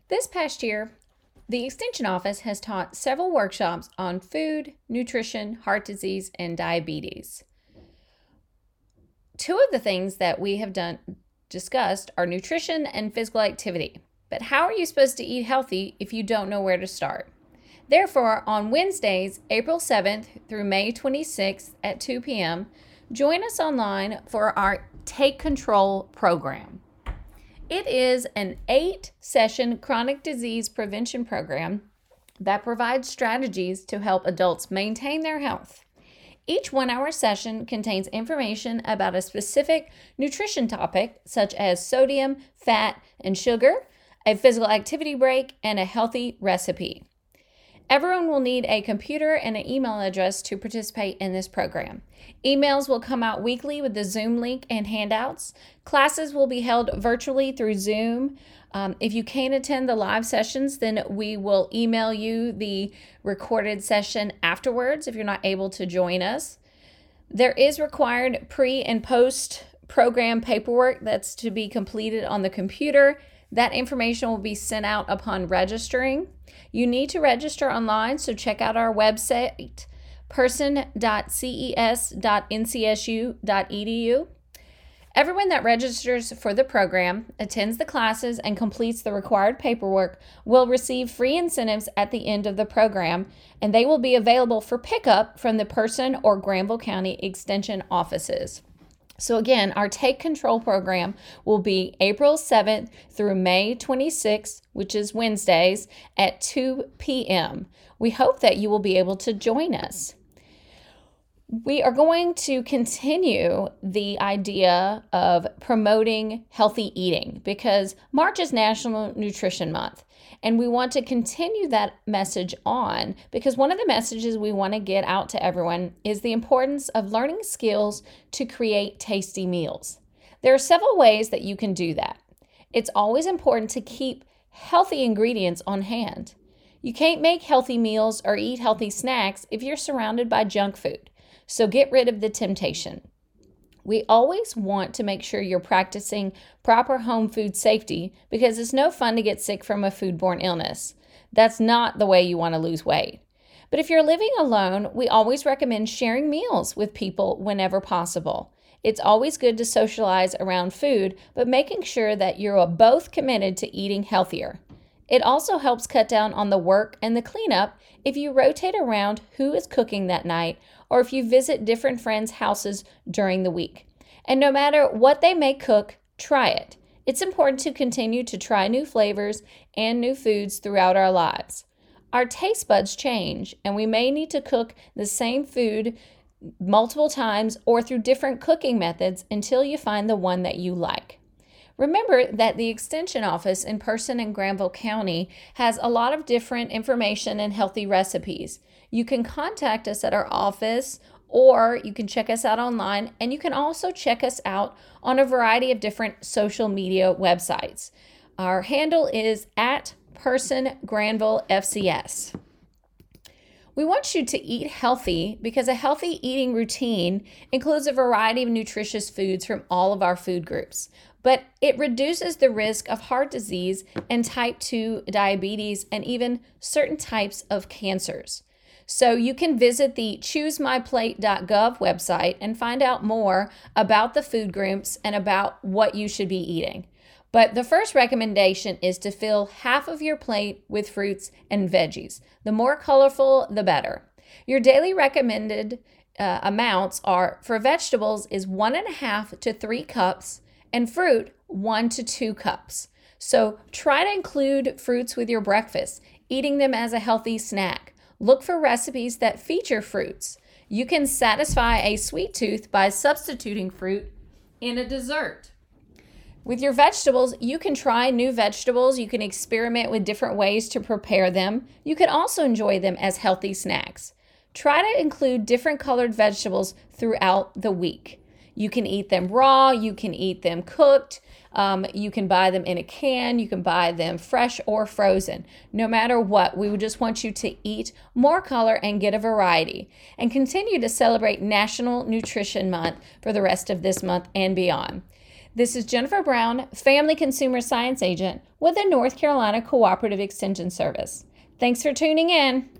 This past year, the Extension Office has taught several workshops on food, nutrition, heart disease, and diabetes. Two of the things that we have discussed are nutrition and physical activity. But how are you supposed to eat healthy if you don't know where to start? Therefore, on Wednesdays, April 7th through May 26th at 2 p.m., join us online for our Take Control program. It is an 8-session chronic disease prevention program that provides strategies to help adults maintain their health. Each 1-hour session contains information about a specific nutrition topic, such as sodium, fat, and sugar, a physical activity break, and a healthy recipe. Everyone will need a computer and an email address to participate in this program. Emails will come out weekly with the Zoom link and handouts. Classes will be held virtually through Zoom. If you can't attend the live sessions, then we will email you the recorded session afterwards if you're not able to join us. There is required pre- and post-program paperwork that's to be completed on the computer. That information will be sent out upon registering. You need to register online, so check out our website, person.ces.ncsu.edu. Everyone that registers for the program, attends the classes, and completes the required paperwork will receive free incentives at the end of the program, and they will be available for pickup from the Person or Granville County Extension offices. So again, our Take Control program will be April 7th through May 26th, which is Wednesdays at 2 p.m. We hope that you will be able to join us. We are going to continue the idea of promoting healthy eating because March is National Nutrition Month. And we want to continue that message on because one of the messages we want to get out to everyone is the importance of learning skills to create tasty meals. There are several ways that you can do that. It's always important to keep healthy ingredients on hand. You can't make healthy meals or eat healthy snacks if you're surrounded by junk food. So get rid of the temptation. We always want to make sure you're practicing proper home food safety because it's no fun to get sick from a foodborne illness. That's not the way you want to lose weight. But if you're living alone, we always recommend sharing meals with people whenever possible. It's always good to socialize around food, but making sure that you're both committed to eating healthier. It also helps cut down on the work and the cleanup if you rotate around who is cooking that night or if you visit different friends' houses during the week. And no matter what they may cook, try it. It's important to continue to try new flavors and new foods throughout our lives. Our taste buds change, and we may need to cook the same food multiple times or through different cooking methods until you find the one that you like. Remember that the Extension Office in Person and Granville County has a lot of different information and healthy recipes. You can contact us at our office or you can check us out online, and you can also check us out on a variety of different social media websites. Our handle is at Person Granville FCS. We want you to eat healthy because a healthy eating routine includes a variety of nutritious foods from all of our food groups. But it reduces the risk of heart disease and type 2 diabetes and even certain types of cancers. So you can visit the choosemyplate.gov website and find out more about the food groups and about what you should be eating. But the first recommendation is to fill half of your plate with fruits and veggies. The more colorful, the better. Your daily recommended amounts are for vegetables is 1.5 to 3 cups and fruit 1 to 2 cups. So try to include fruits with your breakfast, eating them as a healthy snack. Look for recipes that feature fruits. You can satisfy a sweet tooth by substituting fruit in a dessert. With your vegetables, you can try new vegetables. You can experiment with different ways to prepare them. You can also enjoy them as healthy snacks. Try to include different colored vegetables throughout the week. You can eat them raw, you can eat them cooked, you can buy them in a can, you can buy them fresh or frozen. No matter what, we would just want you to eat more color and get a variety. And continue to celebrate National Nutrition Month for the rest of this month and beyond. This is Jennifer Brown, Family Consumer Science Agent with the North Carolina Cooperative Extension Service. Thanks for tuning in.